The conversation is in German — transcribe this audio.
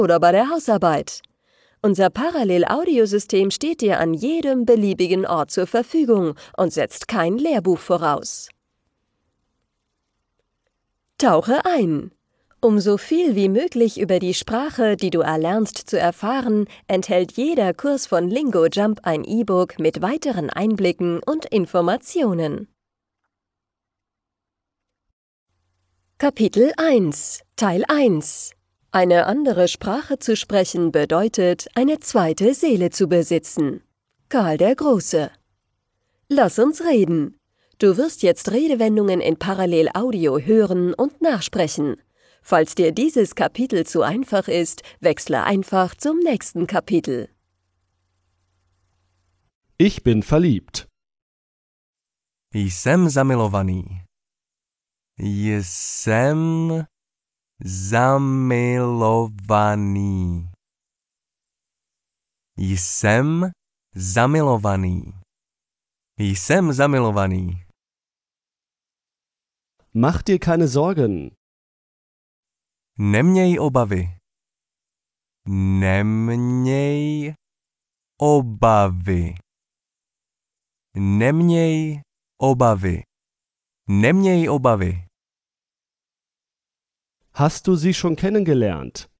oder bei der Hausarbeit. Unser Parallel-Audiosystem steht dir an jedem beliebigen Ort zur Verfügung und setzt kein Lehrbuch voraus. Tauche ein! Um so viel wie möglich über die Sprache, die du erlernst, zu erfahren, enthält jeder Kurs von LingoJump ein E-Book mit weiteren Einblicken und Informationen. Kapitel 1, Teil 1: Eine andere Sprache zu sprechen bedeutet, eine zweite Seele zu besitzen. Karl der Große. Lass uns reden. Du wirst jetzt Redewendungen in Parallel-Audio hören und nachsprechen. Falls dir dieses Kapitel zu einfach ist, wechsle einfach zum nächsten Kapitel. Ich bin verliebt. Jsem zamilovaný. Jsem zamilovaný. Jsem zamilovaný. Jsem zamilovaný. Mach dir keine Sorgen. Neměj obavy. Neměj obavy. Neměj obavy. Neměj obavy. Hast du sie schon kennengelernt?